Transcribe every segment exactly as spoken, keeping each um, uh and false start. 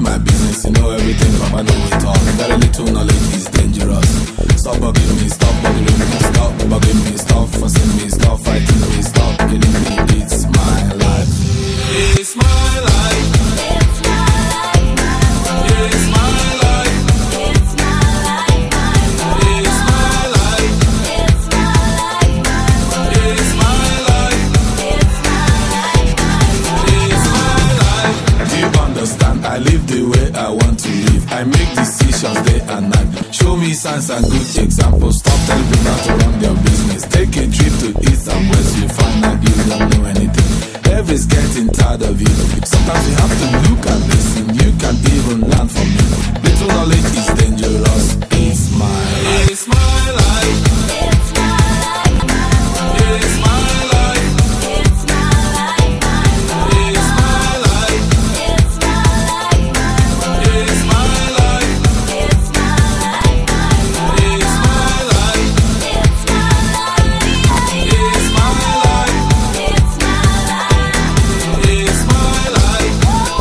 my business, you know everything, Papa know it all. Very little knowledge is dangerous. Stop bugging me, stop bothering me, stop bugging me, stop fussing me, stop fighting me, stop killing me. It's my life. It's my life. It's my life, my world. It's my life. It's my life, my world. It's my life. It's my life, my world. It's my life. It's my life, my world. It's my life. Do you understand? I live the way I want to live. I make decisions day and night. Show me signs and good examples. Stop telling people to run their business. Take a trip to east and west. You find out you don't know anything. Everybody's getting tired of you. Sometimes you have to look and listen. You can even learn from me. Little knowledge is dangerous. It's my life. It's my life. It's my life, my world. It's my life. It's my life, my world. It's my life. It's my life, my world. It's my life. It's my life, my world. It's my life. It's my life. It's my life. It's my life. It's my life.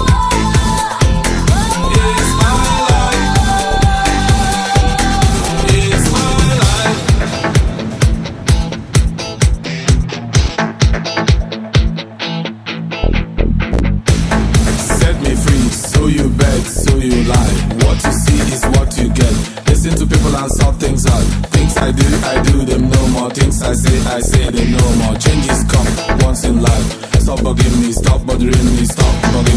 It's my life. It's my life. Set me free, so you beg, so you lie. What you see is what you get. Listen to people and sort things out. Things I do, I do them no more. Things I say, I say them no more. Changes come once in life. Stop bugging me, stop bothering me, stop bugging